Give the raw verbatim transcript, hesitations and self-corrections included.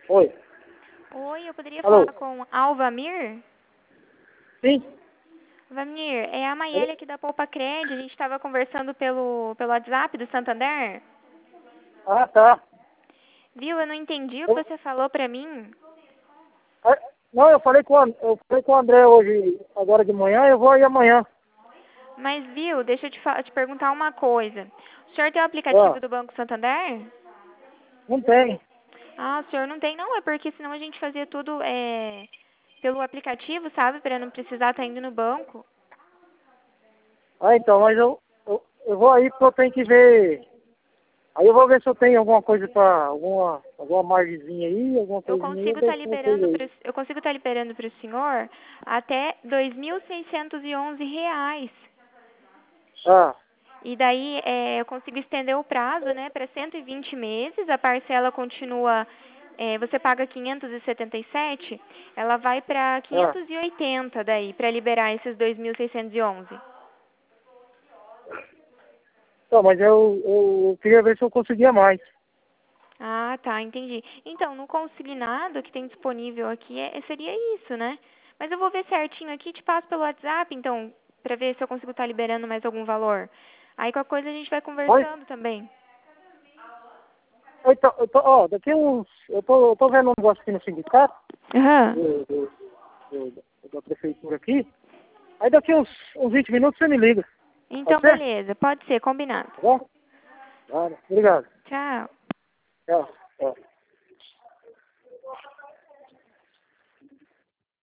Oi. Oi, eu poderia Alô? falar com Alvamir? Sim? Alvamir, é a Alô? Maiele aqui da Poupa Cred. A gente estava conversando pelo, pelo WhatsApp do Santander. Ah, tá. Viu? Eu não entendi o que Eu- você falou pra mim. ah, não, eu falei, com, a- eu falei com o André hoje, agora de manhã, eu vou aí amanhã. Mas, viu, deixa eu te, fa- te perguntar uma coisa. O senhor tem o aplicativo Ah, do Banco Santander? não tem. Ah, o senhor não tem? Não, é porque senão a gente fazia tudo é, pelo aplicativo, sabe? Pra não precisar estar indo no banco. Ah, então, mas eu, eu, eu vou aí porque eu tenho que ver. Aí eu vou ver se eu tenho alguma coisa pra. alguma, alguma margenzinha aí, alguma Eu coisinha aí, eu consigo estar deixo com vocês liberando aí. para eu consigo estar liberando para o senhor até dois mil seiscentos e onze reais. Ah, E daí é, eu consigo estender o prazo, né, para cento e vinte meses. A parcela continua, é, você paga quinhentos e setenta e sete, ela vai para ah. quinhentos e oitenta daí para liberar esses dois mil seiscentos e onze. Então, mas eu, eu, eu queria ver se eu conseguia mais. Ah, tá, entendi. Então, no consignado que tem disponível aqui é, seria isso, né? Mas eu vou ver certinho aqui, te passo pelo WhatsApp, então, pra ver se eu consigo estar liberando mais algum valor. Aí qualquer coisa a gente vai Oi? conversando também. Então, eu tô, ó, daqui uns. Eu tô, eu tô vendo um negócio aqui no sindicato, Aham. do, do, do- da prefeitura aqui. Aí daqui uns, uns vinte minutos você me liga. Pode Então, ser? beleza. Pode ser, combinado. Tá bom? Vale. Obrigado. Tchau. Tchau. Tchau.